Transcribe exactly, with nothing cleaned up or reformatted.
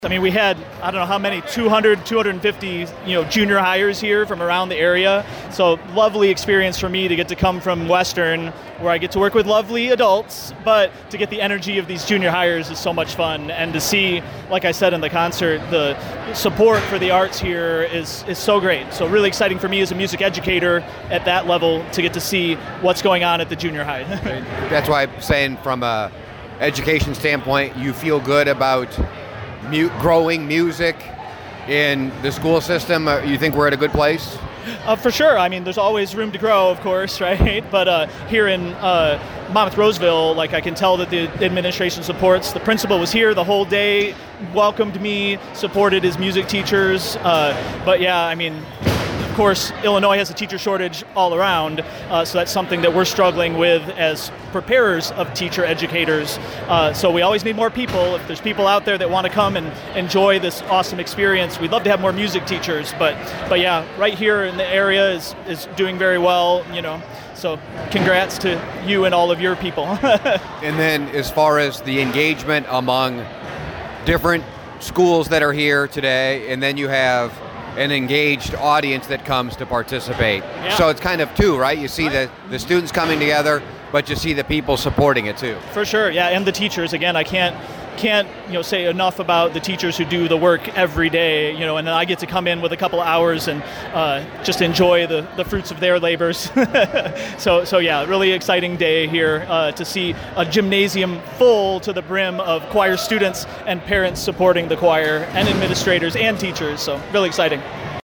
I mean, we had, I don't know how many, two hundred, two hundred fifty, you know, junior hires here from around the area. So lovely experience for me to get to come from Western, where I get to work with lovely adults, but to get the energy of these junior hires is so much fun. And to see, like I said in the concert, the support for the arts here is, is so great. So really exciting for me as a music educator at that level to get to see what's going on at the junior high. That's why I'm saying from a education standpoint, you feel good about mu- growing music in the school system. Uh, you think we're at a good place? Uh, for sure. I mean, there's always room to grow, of course, right? But uh, here in uh, Monmouth Roseville, like I can tell that the administration supports. The principal was here the whole day, welcomed me, supported his music teachers. Uh, but yeah, I mean, of course, Illinois has a teacher shortage all around, uh, so that's something that we're struggling with as preparers of teacher educators. Uh, so we always need more people. If there's people out there that want to come and enjoy this awesome experience, we'd love to have more music teachers. But but yeah, right here in the area is, is doing very well, you know. So congrats to you and all of your people. And then as far as the engagement among different schools that are here today, and then you have an engaged audience that comes to participate. Yeah. So it's kind of two, right? You see Right. the, the students coming together, but you see the people supporting it too. For sure, yeah, and the teachers. Again, I can't can't you know say enough about the teachers who do the work every day. You know, and then I get to come in with a couple of hours and uh, just enjoy the, the fruits of their labors. so so yeah, really exciting day here uh, to see a gymnasium full to the brim of choir students and parents supporting the choir and administrators and teachers. So really exciting.